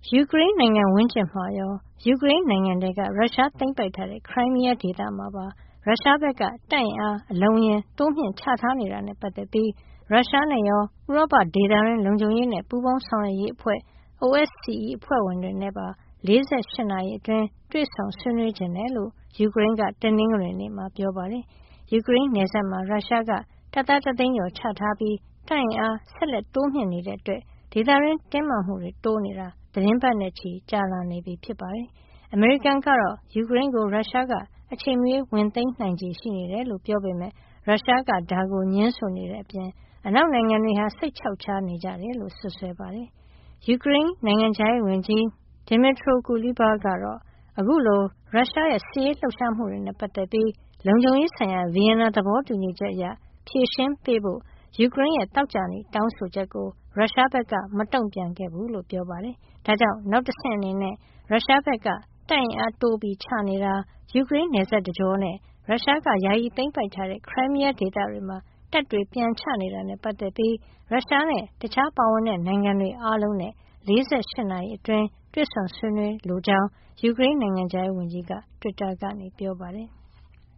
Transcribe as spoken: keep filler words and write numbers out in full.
ယူကရိန်းနိုင်ငံဝန်းကျင်မှာရောယူကရိန်းနိုင်ငံထဲကရုရှားသိမ်းပိုက်ထားတဲ့ခရိုင်းမီးယားဒေသမှာပါရုရှားဘက်ကတပ်အင်အားအလုံးအရင်တိုးမြှင့်ချထားနေတာနဲ့ပတ်သက်ပြီးရုရှားနဲ့ရောဥရောပဒေသတွင်းလုံခြုံရေးနဲ့ပူးပေါင်းဆောင်ရွက်ရေးအဖွဲ့ အို အက်စ် စီ အီ အဖွဲ့ဝင်တွေနဲ့ပါလေးဆယ့်ရှစ်နာရီအတွင်းတွေ့ဆုံဆွေးနွေးချင်တယ်လို့ယူကရိန်းကတနင်္ဂနွေနေ့မှာပြောပါတယ်။ယူကရိန်းနယ်စပ်မှာရုရှားကတပ်သားတသိန်းကျော်ချထားပြီးတပ်အင်အားဆက်လက်တိုးမြှင့်နေတဲ့အတွက်ဒေသတွင်းတင်းမာမှုတွေတိုးနေတာသီတင်းပတ်နဲ့ချီကြာလာနေပြီဖြစ်ပါတယ်။အမေရိကန်ကတော့ယူကရိန်းကိုရုရှားကအချိန်မရွေးဝင်သိမ်းနိုင်ခြေရှိနေတယ်လို့ပြောပေမယ့်ရုရှားကဒါကိုငြင်းဆိုနေတဲ့အပြင်အနောက်နိုင်ငံတွေဟာစိတ်ခြောက်ခြားနေကြတယ်လို့စွပ်စွဲပါတယ်။ယူကရိန်းနိုင်ငံခြားရေးဝန်ကြီး Dmytro Kuleba ကတော့အခုလိုရုရှားရဲ့စစ်ရေးလှုပ်ရှားမှုတွေနဲ့ပတ်သက်ပြီးလုံခြုံရေးဆိုင်ရာဗီယင်နာသဘောတူညီချက်အရဖြေရှင်းပေးဖို့ယူကရိန်းရဲ့သောကြာနေ့တောင်းဆိုချက်ကိုရုရှားဘက်ကမတုံ့ပြန်ခဲ့ဘူးလို့ပြောပါတယ်။ဒါကြောင့်နောက်တဆင့်အနေနဲ့ရုရှားဘက်ကတပ်အင်အားတိုးပြီးချနေတာယူကရိန်းနယ်စပ်တကြောနဲ့ရုရှားကယာယီသိမ်းပိုက်ထားတဲ့ခရိုင်းမီးယားဒေသတွေမှာတပ်တွေပြန်ချနေတာနဲ့ပတ်သက်ပြီးရုရှားနဲ့တခြားပါဝင်တဲ့နိုင်ငံတွေအားလုံးနဲ့လေးဆယ့်ရှစ်နာရီအတွင်းတွေ့ဆုံဆွေးနွေးလိုကြောင်းယူကရိန်းနိုင်ငံခြားရေးဝန်ကြီးကတွစ်တာကနေပြောပါတယ်။